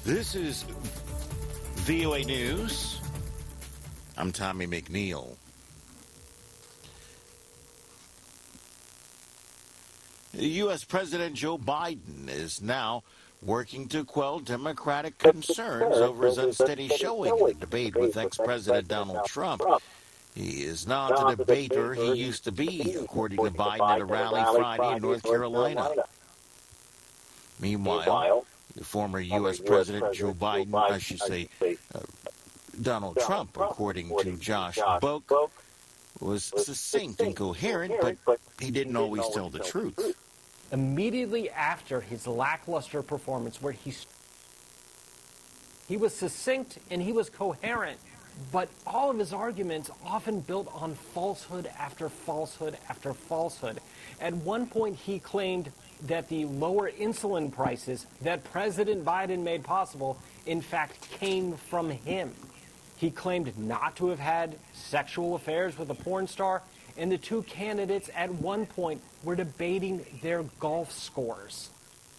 This is VOA News. I'm Tommy McNeil. U.S. President Joe Biden is now working to quell Democratic concerns over his unsteady showing in a debate with ex-President Donald Trump. He is not the debater he used to be, according to Biden at a rally Friday in North Carolina. Meanwhile, the former U.S. President Joe Biden, Donald Trump, according to Josh Boak, was succinct and coherent, but he didn't always tell the truth. Immediately after his lackluster performance, where he was succinct and he was coherent, but all of his arguments often built on falsehood after falsehood after falsehood. At one point, he claimed that the lower insulin prices that President Biden made possible, in fact, came from him. He claimed not to have had sexual affairs with a porn star, and the two candidates at one point were debating their golf scores.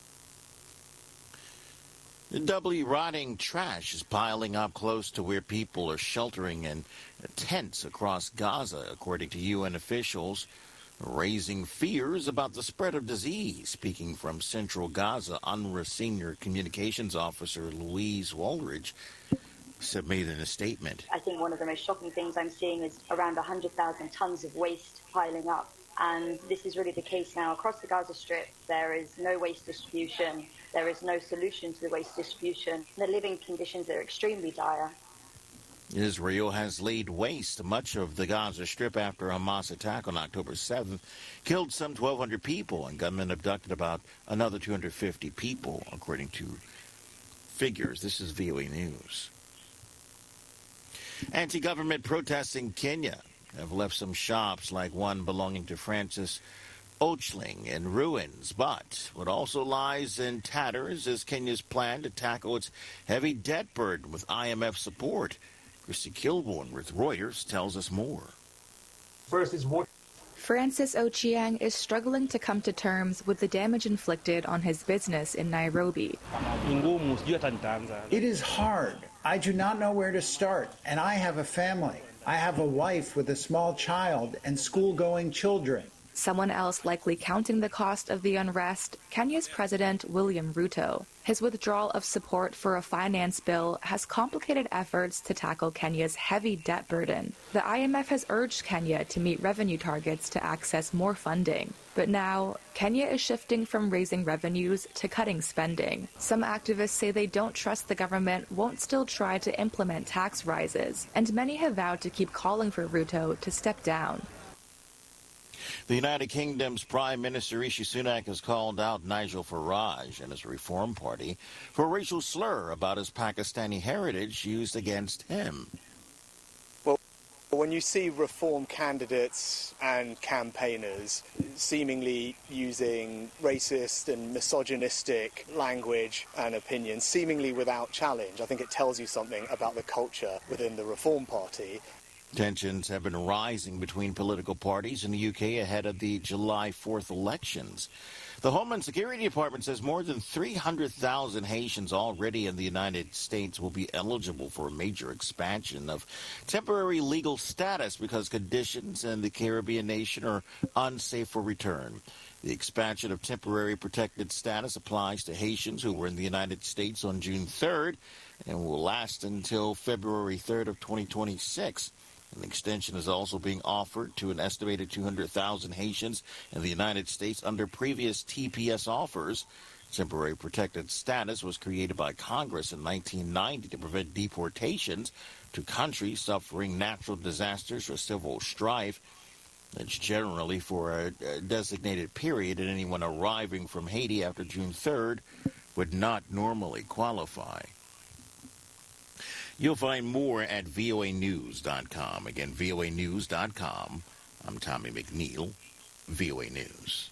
The doubly rotting trash is piling up close to where people are sheltering in tents across Gaza, according to UN officials, raising fears about the spread of disease. Speaking from Central Gaza, UNRWA Senior Communications Officer Louise Woolridge made in a statement. I think one of the most shocking things I'm seeing is around 100,000 tons of waste piling up. And this is really the case now across the Gaza Strip. There is no waste distribution. There is no solution to the waste distribution. The living conditions are extremely dire. Israel has laid waste much of the Gaza Strip after a Hamas attack on October 7th killed some 1,200 people, and gunmen abducted about another 250 people, according to figures. This is VOA News. Anti-government protests in Kenya have left some shops, like one belonging to Francis Ochling, in ruins. But what also lies in tatters is Kenya's plan to tackle its heavy debt burden with IMF support. Christy Kilborn with Reuters tells us more. Francis Ochieng is struggling to come to terms with the damage inflicted on his business in Nairobi. It is hard. I do not know where to start, and I have a family. I have a wife with a small child and school-going children. Someone else likely counting the cost of the unrest, Kenya's President William Ruto. His withdrawal of support for a finance bill has complicated efforts to tackle Kenya's heavy debt burden. The IMF has urged Kenya to meet revenue targets to access more funding. But now, Kenya is shifting from raising revenues to cutting spending. Some activists say they don't trust the government won't still try to implement tax rises, and many have vowed to keep calling for Ruto to step down. The United Kingdom's Prime Minister Rishi Sunak has called out Nigel Farage and his Reform Party for a racial slur about his Pakistani heritage used against him. Well, when you see Reform candidates and campaigners seemingly using racist and misogynistic language and opinions, seemingly without challenge, I think it tells you something about the culture within the Reform Party. Tensions have been rising between political parties in the UK ahead of the July 4th elections. The Homeland Security Department says more than 300,000 Haitians already in the United States will be eligible for a major expansion of temporary legal status because conditions in the Caribbean nation are unsafe for return. The expansion of temporary protected status applies to Haitians who were in the United States on June 3rd and will last until February 3rd of 2026. An extension is also being offered to an estimated 200,000 Haitians in the United States under previous TPS offers. Temporary protected status was created by Congress in 1990 to prevent deportations to countries suffering natural disasters or civil strife. It's generally for a designated period, and anyone arriving from Haiti after June 3rd would not normally qualify. You'll find more at voanews.com. Again, voanews.com. I'm Tommy McNeil, VOA News.